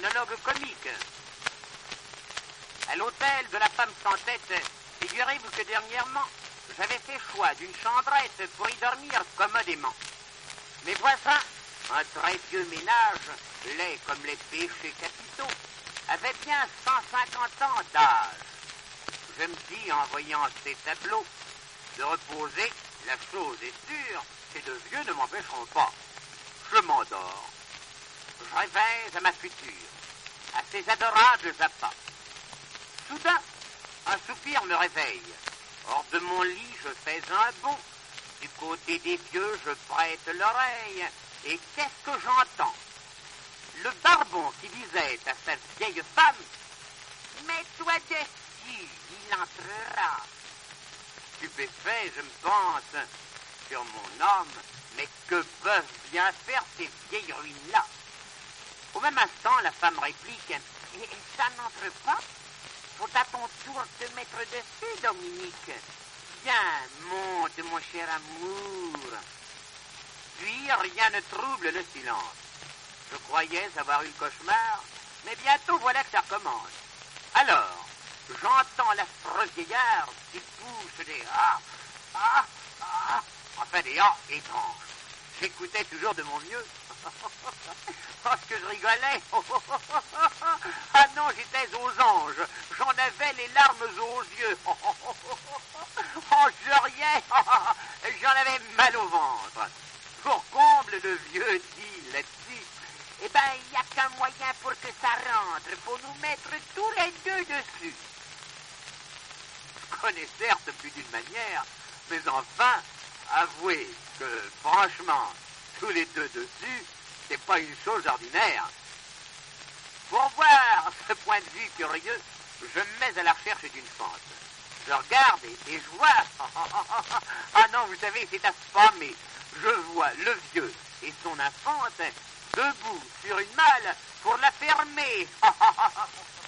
monologue comique. À l'hôtel de la femme sans tête, figurez-vous que dernièrement, j'avais fait choix d'une chambrette pour y dormir commodément. Mes voisins, un très vieux ménage, laid comme les péchés capitaux, avaient bien 150 ans d'âge. Je me dis, en voyant ces tableaux, de reposer, la chose est sûre, ces deux vieux ne m'empêcheront pas. Je m'endors. Je rêvais à ma future, à ces adorables appâts. Soudain, un soupir me réveille. Hors de mon lit, je fais un bond. Du côté des vieux, je prête l'oreille. Et qu'est-ce que j'entends? Le barbon qui disait à sa vieille femme, « Mets-toi dessus, il entrera. » Stupéfait, je me pense sur mon homme, mais que peuvent bien faire ces vieilles ruines-là? Au même instant, la femme réplique, « Et ça n'entre pas? Faut à ton tour te mettre dessus, Dominique. Viens, monte, mon cher amour. » Puis rien ne trouble le silence. Je croyais avoir eu le cauchemar, mais bientôt voilà que ça recommence. Alors, j'entends l'affreux vieillard qui pousse des enfin des étranges. J'écoutais toujours de mon mieux. Parce que je rigolais. Ah non, j'étais aux anges. J'en avais les larmes aux yeux. Oh, je riais. J'en avais mal au ventre. Pour comble, le vieux dit là-dessus, eh ben, il n'y a qu'un moyen pour que ça rentre. Il faut nous mettre tous les deux dessus. Je connais certes plus d'une manière, mais enfin, avouez que, franchement, tous les deux dessus, c'est pas une chose ordinaire. Pour voir ce point de vue curieux, je me mets à la recherche d'une fente. Je regarde et je vois... Ah non, vous savez, c'est affamé. Je vois le vieux et son infante debout sur une malle pour la fermer.